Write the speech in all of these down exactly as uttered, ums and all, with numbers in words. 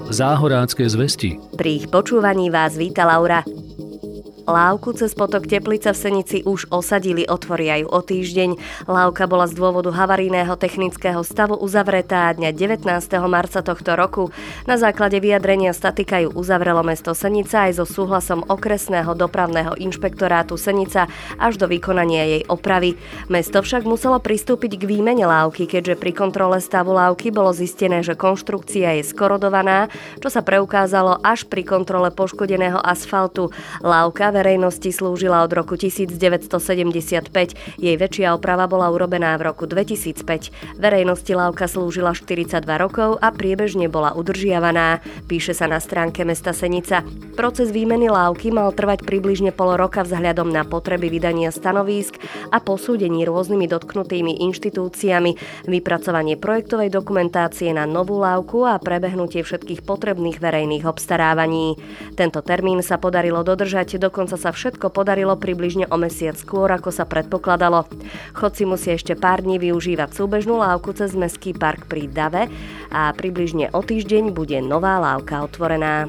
Záhorácké zvesti. Pri ich počúvaní vás víta Laura. Lávku cez potok Teplica v Senici už osadili, otvoria ju o týždeň. Lávka bola z dôvodu havarijného technického stavu uzavretá dňa devätnásteho marca tohto roku. Na základe vyjadrenia statika ju uzavrelo mesto Senica aj so súhlasom okresného dopravného inšpektorátu Senica až do vykonania jej opravy. Mesto však muselo pristúpiť k výmene lávky, keďže pri kontrole stavu lávky bolo zistené, že konštrukcia je skorodovaná, čo sa preukázalo až pri kontrole poškodeného asfaltu. Lávka verejnosti slúžila od roku devätnásťstosedemdesiatpäť. Jej väčšia oprava bola urobená v roku dvetisícpäť. Verejnosti lávka slúžila štyridsaťdva rokov a priebežne bola udržiavaná. Píše sa na stránke mesta Senica. Proces výmeny lávky mal trvať približne pol roka vzhľadom na potreby vydania stanovísk a posúdení rôznymi dotknutými inštitúciami, vypracovanie projektovej dokumentácie na novú lávku a prebehnutie všetkých potrebných verejných obstarávaní. Tento termín sa podarilo dodržať, dokonca sa všetko podarilo približne o mesiac skôr, ako sa predpokladalo. Chodci musia ešte pár dní využívať súbežnú lávku cez mestský park pri Dave a približne o týždeň bude nová lávka otvorená.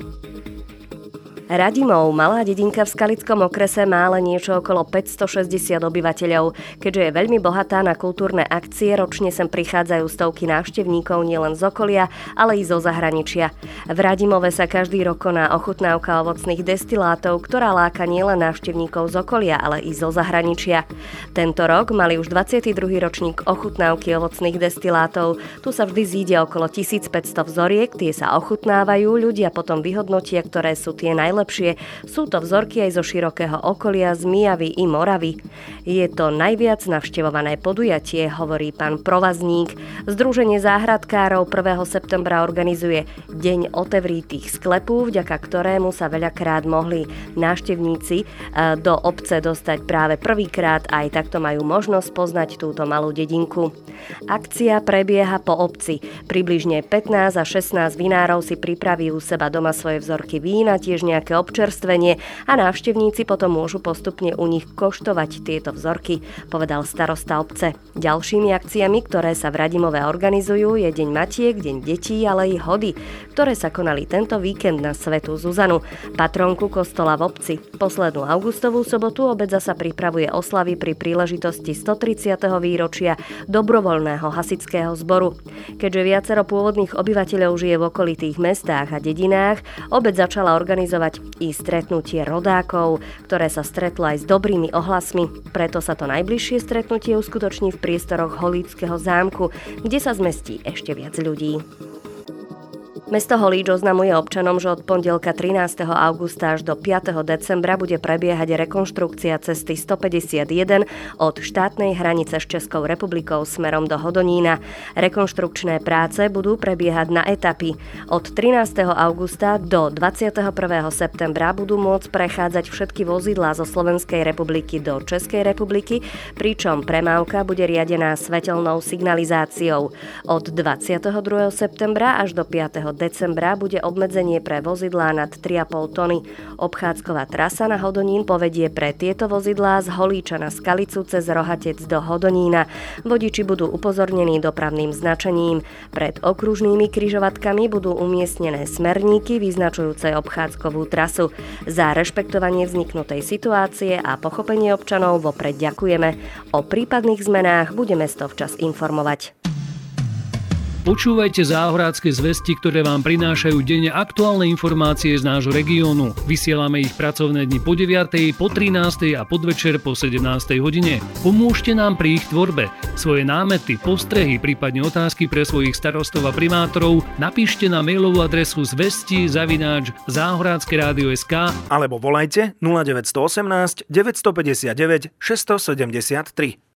Radimov, malá dedinka v Skalickom okrese, má len niečo okolo päťstošesťdesiat obyvateľov. Keďže je veľmi bohatá na kultúrne akcie, ročne sem prichádzajú stovky návštevníkov nielen z okolia, ale i zo zahraničia. V Radimove sa každý rok koná ochutnávka ovocných destilátov, ktorá láka nielen návštevníkov z okolia, ale i zo zahraničia. Tento rok mali už dvadsiaty druhý ročník ochutnávky ovocných destilátov. Tu sa vždy zíde okolo tisícpäťsto vzoriek, tie sa ochutnávajú, ľudia potom vyhodnotia, ktoré sú tie najlepšie. Lepšie. Sú to vzorky aj zo širokého okolia, z Mijavy i Moravy. Je to najviac navštevované podujatie, hovorí pán Provazník. Združenie záhradkárov prvého septembra organizuje Deň otevritých sklepov, vďaka ktorému sa veľakrát mohli návštevníci do obce dostať práve prvýkrát a aj takto majú možnosť poznať túto malú dedinku. Akcia prebieha po obci. Približne pätnásť až šestnásť vinárov si pripraví u seba doma svoje vzorky vína, tiež nejaké občerstvenie a návštevníci potom môžu postupne u nich koštovať tieto vzorky, povedal starosta obce. Ďalšími akciami, ktoré sa v Radimove organizujú, je Deň matiek, Deň detí, ale i hody, ktoré sa konali tento víkend na Svätú Zuzanu, patronku kostola v obci. Poslednú augustovú sobotu obec zasa pripravuje oslavy pri príležitosti stotridsiateho výročia dobrovoľného hasičského zboru. Keďže viacero pôvodných obyvateľov žije v okolitých mestách a dedinách, obec začala organizovať i stretnutie rodákov, ktoré sa stretlo aj s dobrými ohlasmi. Preto sa to najbližšie stretnutie uskutoční v priestoroch Holíčskeho zámku, kde sa zmestí ešte viac ľudí. Mesto Holíč oznamuje občanom, že od pondelka trinásteho augusta až do piateho decembra bude prebiehať rekonštrukcia cesty stopäťdesiatjeden od štátnej hranice s Českou republikou smerom do Hodonína. Rekonštrukčné práce budú prebiehať na etapy. Od trinásteho augusta do dvadsiateho prvého septembra budú môcť prechádzať všetky vozidlá zo Slovenskej republiky do Českej republiky, pričom premávka bude riadená svetelnou signalizáciou. Od dvadsiateho druhého septembra až do piateho decembra bude obmedzenie pre vozidlá nad tri a pol tony. Obchádzková trasa na Hodonín povedie pre tieto vozidlá z Holíča na Skalicu cez Rohatec do Hodonína. Vodiči budú upozornení dopravným značením. Pred okružnými križovatkami budú umiestnené smerníky vyznačujúce obchádzkovú trasu. Za rešpektovanie vzniknutej situácie a pochopenie občanov vopred ďakujeme. O prípadných zmenách bude mesto včas informovať. Počúvajte Záhorácké zvesti, ktoré vám prinášajú denne aktuálne informácie z nášho regiónu. Vysielame ich pracovné dni po deviatej, po trinástej a podvečer po sedemnástej hodine. Pomôžte nám pri ich tvorbe. Svoje námety, postrehy, prípadne otázky pre svojich starostov a primátorov napíšte na mailovú adresu zvesti zavináč záhorácké rádio bodka es ká alebo volajte nula deväť jedna osem deväť päť deväť šesť sedem tri.